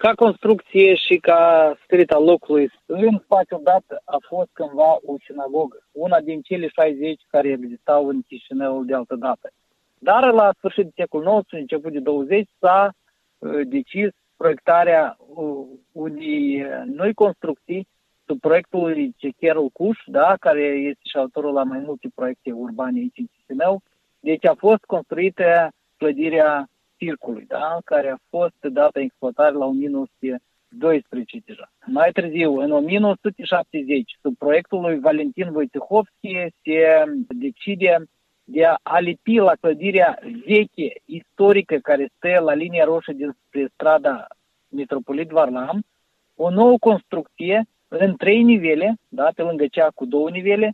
Ca construcție și ca spirit al locului, în spațiul dat a fost cândva o sinagogă, una din cele 60 care existau în Chișinău de altă dată. Dar la sfârșit de secolul XIX, început de 20, s-a decis proiectarea unei noi construcții sub proiectul lui Carol Cuș, da, care este și autorul la mai multe proiecte urbane aici în Chișinău. Deci a fost construită clădirea circului, da, care a fost dată în exploatare la 1912 deja. Mai târziu, în 1970, sub proiectul lui Valentin Wojciechowski, se decide de a lipi la clădirea veche, istorică, care stă la linia roșie dinspre strada Metropolit Varlam, o nouă construcție în 3 nivele, da, pe lângă cea cu 2 nivele,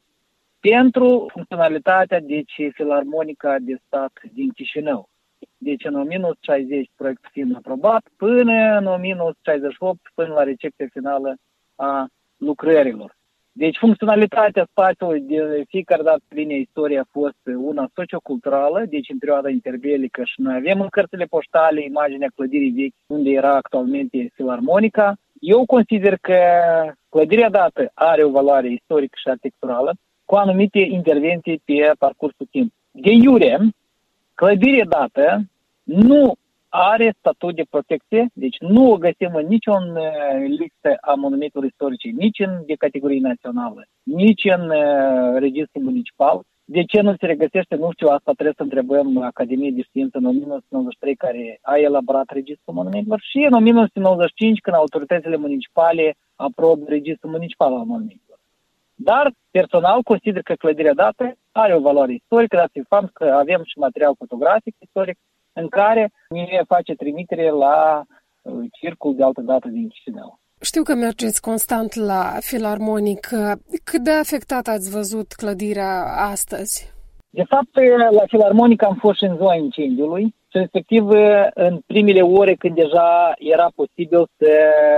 pentru funcționalitatea, deci, Filarmonica de Stat din Chișinău. Deci în 1960 proiectul fiind aprobat, până în 1968, până la recepția finală a lucrărilor. Deci funcționalitatea spațiului de fiecare dată pe linia istorie a fost una socioculturală, deci în perioada interbelică, și noi avem în cărțile poștale imaginea clădirii vechi unde era actualmente Filarmonica. Eu consider că clădirea dată are o valoare istorică și arhitecturală cu anumite intervenții pe parcursul timpului. De iure, clădirea dată nu are statut de protecție, deci nu o găsim în niciun listă a monumentelor istorice, nici de categorie națională, nici în registru municipal. De ce nu se regăsește? Nu știu, asta trebuie să întrebăm Academia de Știință în 1993, care a elaborat registrul monumentelor, și în 1995, când autoritățile municipale aprobă registrul municipal al monumentelor. Dar, personal, consider că clădirea dată are o valoare istorică, dat fiind fapt că avem și material fotografic istoric, în care ne face trimitere la circul de altă dată din Chișinău. Știu că mergeți constant la Filarmonic. Cât de afectat ați văzut clădirea astăzi? De fapt, la Filarmonic am fost și în ziua incendiului și respectiv în primele ore când deja era posibil să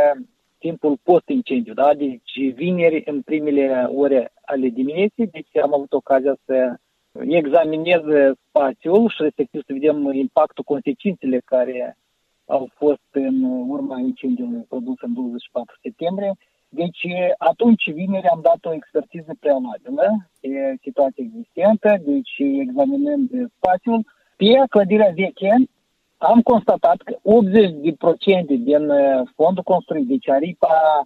timpul post-incendiu, da? Deci vineri în primele ore ale dimineții, deci am avut ocazia să examinez spațiul și respectiv să vedem impactul, consecințele care au fost în urma incendiului produs în 24 septembrie. Deci atunci vineri am dat o expertiză prealabilă pe situația existentă, deci examinând spațiul. Pe clădirea veche am constatat că 80% din fondul construit, deci aripa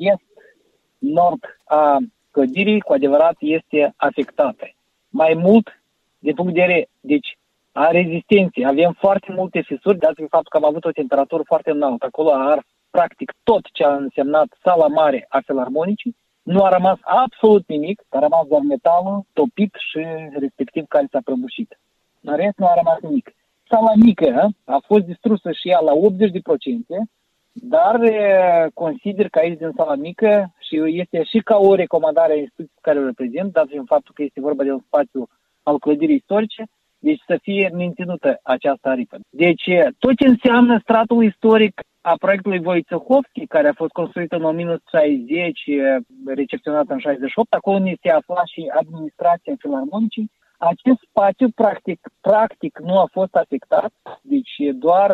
est-nord a clădirii, cu adevărat este afectată. Mai mult, de punct de vedere, deci, a rezistenței. Avem foarte multe fisuri, dat fiind faptul că am avut o temperatură foarte înaltă. Acolo a ars practic tot ce a însemnat sala mare a Filarmonicii. Nu a rămas absolut nimic, a rămas doar metalul topit și respectiv care s-a prăbușit. În rest nu a rămas nimic. Sala mică a fost distrusă și ea la 80%, dar consider că aici din sala mică, și este și ca o recomandare a instituției care o reprezint, dat fiind faptul că este vorba de un spațiu al clădirii istorice, deci să fie menținută această aripă. Deci tot ce înseamnă stratul istoric a proiectului Wojciechowski, care a fost construit în 1960, recepționat în 68, acolo unde se afla și administrația Filarmonicii, acest spațiu practic nu a fost afectat, deci doar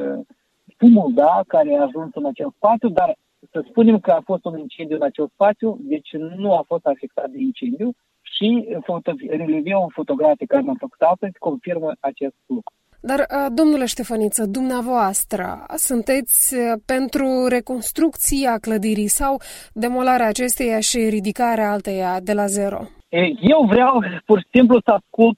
fumul, da, care a ajuns în acel spațiu, dar să spunem că a fost un incendiu în acel spațiu, deci nu a fost afectat de incendiu și relevierul fotografic care l-am făcut astăzi confirmă acest lucru. Dar, domnule Ștefăniță, dumneavoastră sunteți pentru reconstrucția clădirii sau demolarea acesteia și ridicarea alteia de la zero? Eu vreau pur și simplu să ascult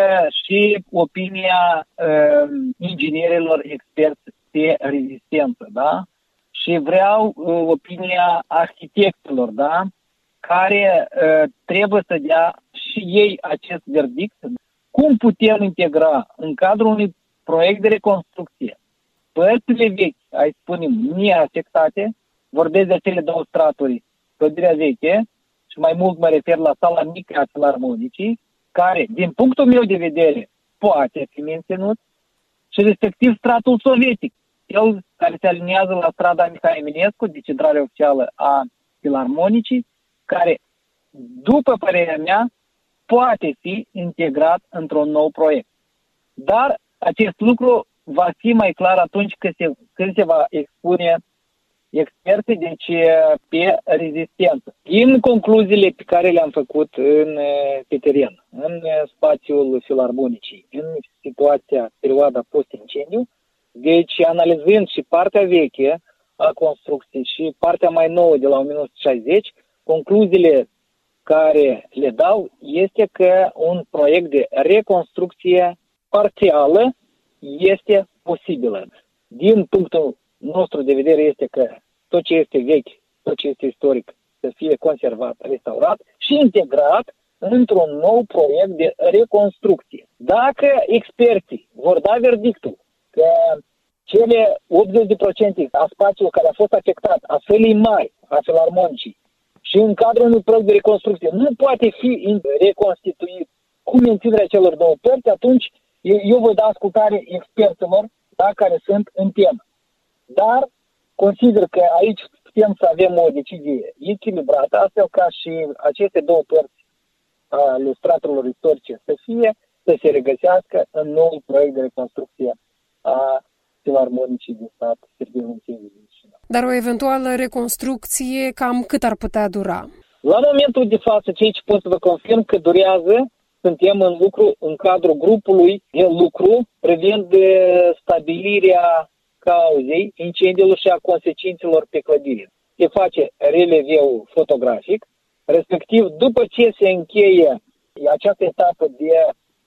și opinia inginerilor experți pe rezistență, da? Și vreau opinia arhitecților, da? Care trebuie să dea și ei acest verdict. Cum putem integra în cadrul unui proiect de reconstrucție părțile vechi, hai spunem, neafectate, vorbesc de acele două straturi, clădirea veche, și mai mult mă refer la sala mică a Filarmonicii, care, din punctul meu de vedere, poate fi menținut, și respectiv stratul sovietic, cel care se aliniază la strada Mihai Eminescu, de centrare oficială a Filarmonicii, care, după părerea mea, poate fi integrat într-un nou proiect. Dar acest lucru va fi mai clar atunci când se va expune experți, deci pe rezistență. Din concluziile pe care le-am făcut pe teren, în spațiul filarmonicii, în situația, perioada post-incendiu, deci analizând și partea veche a construcției și partea mai nouă de la 1960, concluziile care le dau este că un proiect de reconstrucție parțială este posibilă. Din punctul nostru de vedere este că tot ce este vechi, tot ce este istoric, să fie conservat, restaurat și integrat într-un nou proiect de reconstrucție. Dacă experții vor da verdictul că cele 80% a spațiului care a fost afectat, a sălii mari, a filarmonicii, și în cadrul unui proiect de reconstrucție nu poate fi reconstituit cu menținerea celor două părți, atunci eu voi da ascultare experților, care sunt în temă. Dar consider că aici putem să avem o decizie echilibrată, astfel ca și aceste două părți ale straturilor istorice să se regăsească în noul proiect de reconstrucție a filarmonicii din stat Serghei Munteanu din Chișinău. Dar o eventuală reconstrucție cam cât ar putea dura? La momentul de față, ceea ce pot să vă confirm că durează, suntem în lucru în cadrul grupului de lucru privind stabilirea cauzei incendiilor și a consecințelor pe clădire. Se face releveu fotografic, respectiv după ce se încheie această etapă de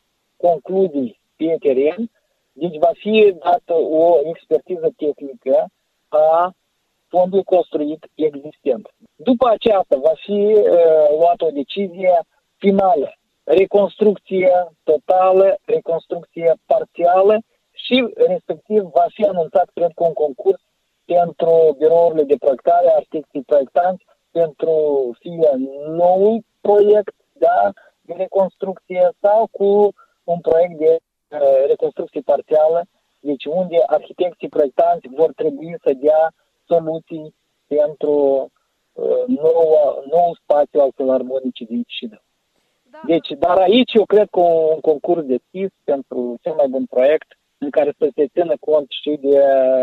concluzii pe teren, deci va fi dată o expertiză tehnică a fondului construit existent. După aceasta va fi luată o decizie finală, reconstrucție totală, reconstrucție parțială și respectiv va fi anunțat, cred că, un concurs pentru birourile de proiectare, arhitecții proiectanți, pentru fie nou proiect de reconstrucție sau cu un proiect de reconstrucție parțială, deci unde arhitecții proiectanți vor trebui să dea soluții pentru nou spațiu al filarmonicii din Chișinău. Deci, dar aici eu cred că un concurs deschis pentru cel mai bun proiect în care să se țină cont și de,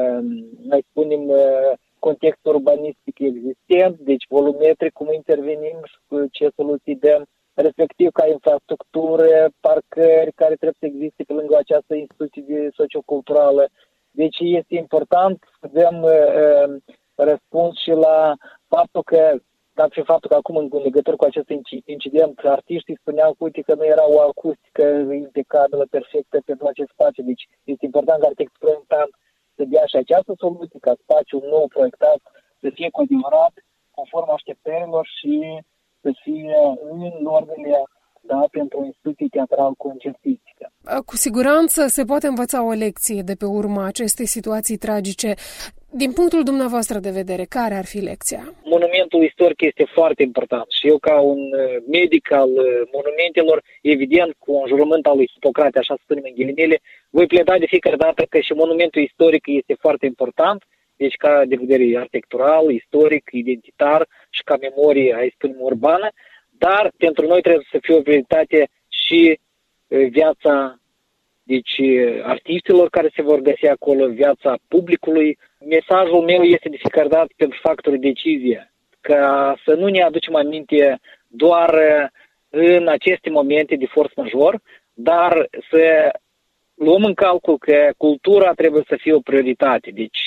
noi spunem, contextul urbanistic existent, deci volumetric, cum intervenim și cu ce soluții dăm, respectiv ca infrastructură, parcări care trebuie să existe pe lângă această instituție socioculturală. Deci este important să dăm răspuns și la faptul că, dat și faptul că acum în legătură cu acest incident, artiștii spuneau că, uite, că nu era o acustică impecabilă, perfectă pentru acest spațiu. Deci este important ca arhitectul proiectant să dea și această soluție, ca spațiul nou proiectat să fie cu adevărat conform așteptărilor și să fie în ordine pentru o instituție teatral-concertistică. Cu siguranță se poate învăța o lecție de pe urma acestei situații tragice. Din punctul dumneavoastră de vedere, care ar fi lecția? Monumentul istoric este foarte important și eu, ca un medic al monumentelor, evident, cu un jurământ al lui Hipocrate, așa spunem în ghilimele, voi pleda de fiecare dată că și monumentul istoric este foarte important, deci ca de vedere arhitectural, istoric, identitar și ca memorie, hai spunem, urbană, dar pentru noi trebuie să fie o prioritate și viața, deci, artiștilor care se vor găsi acolo, viața publicului. Mesajul meu este de fiecare dată pentru factorii decizie, ca să nu ne aducem aminte doar în aceste momente de forță major, dar să luăm în calcul că cultura trebuie să fie o prioritate. Deci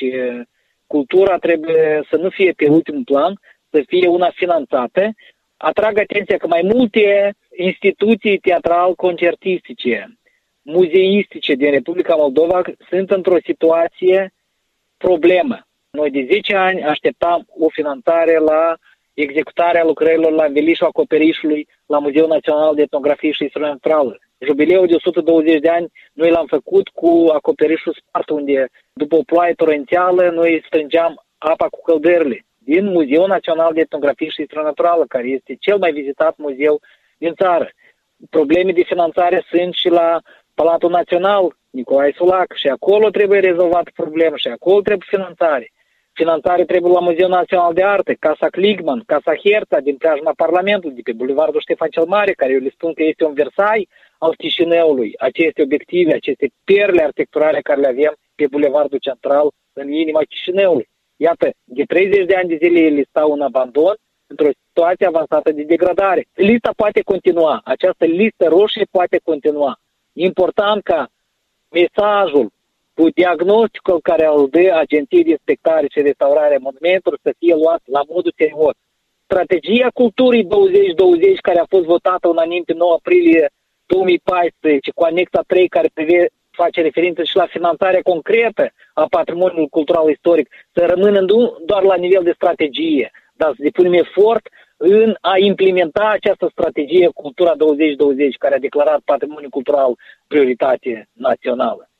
cultura trebuie să nu fie pe ultim plan, să fie una finanțată. Atrag atenția că mai multe instituții teatral-concertistice, muzeistice din Republica Moldova sunt într-o situație problemă. Noi de 10 ani așteptam o finanțare la executarea lucrărilor la învelișul acoperișului la Muzeul Național de Etnografie și Istorie Naturală. Jubileul de 120 de ani noi l-am făcut cu acoperișul spart, unde după o ploaie torențială noi strângeam apa cu căldările din Muzeul Național de Etnografie și Istorie Naturală, care este cel mai vizitat muzeu din țară. Probleme de finanțare sunt și la Palatul Național Nicolae Sulac și acolo trebuie rezolvată problema și acolo trebuie finanțare. Finanțare trebuie la Muzeul Național de Artă, Casa Kligman, Casa Herta din preajma Parlamentului, de pe Bulevardul Ștefan cel Mare, care eu le spun că este un Versailles al Chișinăului. Aceste obiective, aceste perle arhitecturale care le avem pe Bulevardul Central în inima Chișinăului. Iată, de 30 de ani de zile ele stau în abandon, într-o situație avansată de degradare. Lista poate continua, această listă roșie poate continua. Important ca mesajul cu diagnosticul care îl dă Agenției de Inspectare și Restaurare a Monumentelor să fie luat la modul serios. Strategia Culturii 2020, care a fost votată unanim pe 9 aprilie 2014, cu anexa 3, care face referință și la finanțarea concretă a patrimoniului cultural istoric, să rămână nu doar la nivel de strategie, dar să depunem efort în a implementa această strategie Cultura 2020, care a declarat patrimoniul cultural prioritate națională.